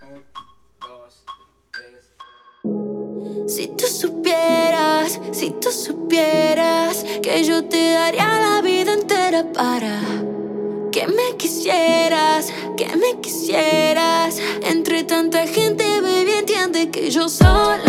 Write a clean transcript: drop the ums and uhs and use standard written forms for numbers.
dos, tres. Si tú supieras que yo te daría la vida entera para que me quisieras. Entre tanta gente, baby, entiende que yo sola